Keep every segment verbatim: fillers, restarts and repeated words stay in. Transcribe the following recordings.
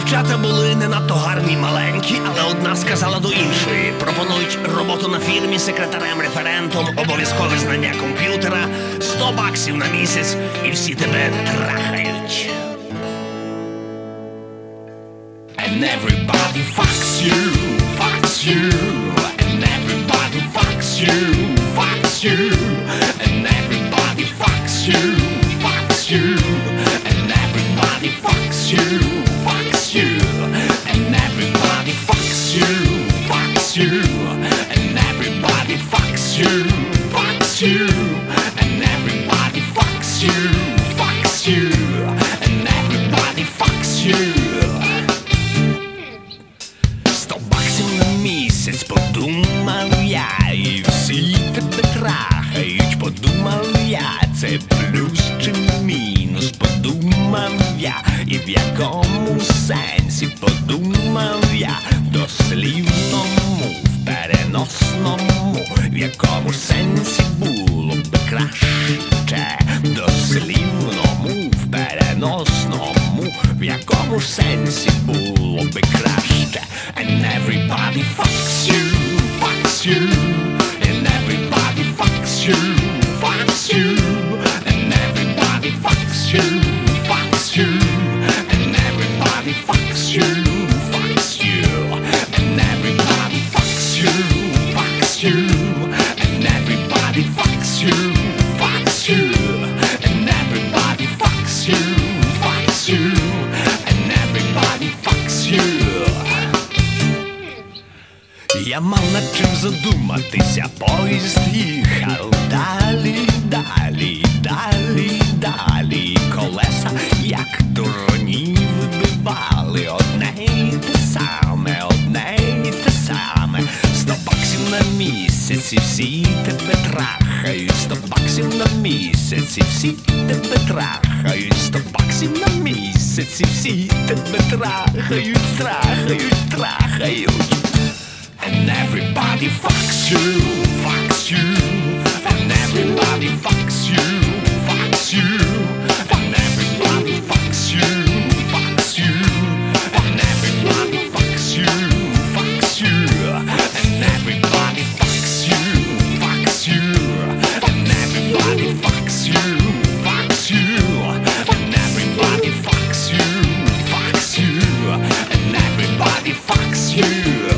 Дівчата були не надто гарні, маленькі, але одна сказала до іншої: пропонують роботу на фірмі секретарем-референтом, обов'язкове знання комп'ютера, сто баксів на місяць, і всі тебе трахають. And everybody fucks you, fucks you, and everybody fucks you, fucks you, and everybody fucks you, fucks you, and everybody fucks you, fucks you, and everybody fucks you, fucks you, and everybody fucks you, fucks you, and everybody fucks you, fucks you, and everybody fucks you. Подумав я, і всі тебе трахають. Подумав я, це плюс чи мінус. Подумав я, і в якому сенсі. Подумав я, в дослівному, в переносному. В якому сенсі було б краще. В дослівному, в переносному. В якому сенсі було б краще. And everybody fucks you, fucks you, and everybody fucks you, fucks you, and everybody fucks you, fucks you, and everybody fucks you, fucks you, and everybody fucks you, fucks you, and everybody fucks you, fucks you, and everybody fucks you, fucks you, and everybody fucks you. Я мав над чим задуматися, поїзд їхав далі, далі, далі, далі. Колеса, як дурні, вибивали одне й те саме, одне й те саме. Сто баксів на місяць, і всі тебе трахають. Сто баксів на місяць, і всі тебе трахають. Сто баксів на місяць, і всі тебе трахають, трахають, трахають. And everybody fucks you, fucks you, and everybody fucks you, fucks you, and everybody fucks you, fucks you, and everybody fucks you, fucks you, and everybody fucks you, fucks you, and everybody fucks you, fucks you, and everybody fucks you, fucks you, and everybody fucks you.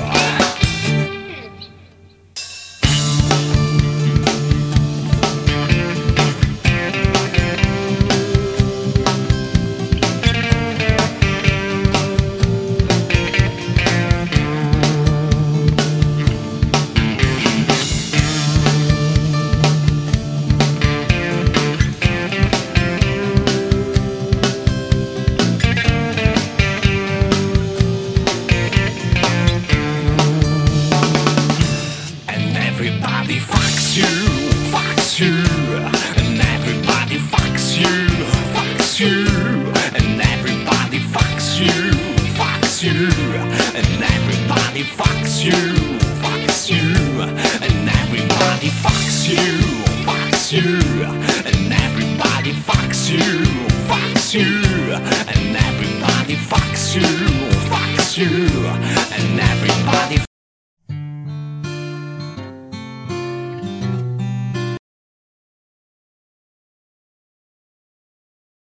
Everybody fucks you, fucks you, and everybody fucks you, fucks you, and everybody fucks you, fucks you, and everybody fucks you, fucks you, and everybody fucks you, fucks you, and everybody fucks you, fucks you, and everybody fucks you, fucks you, and everybody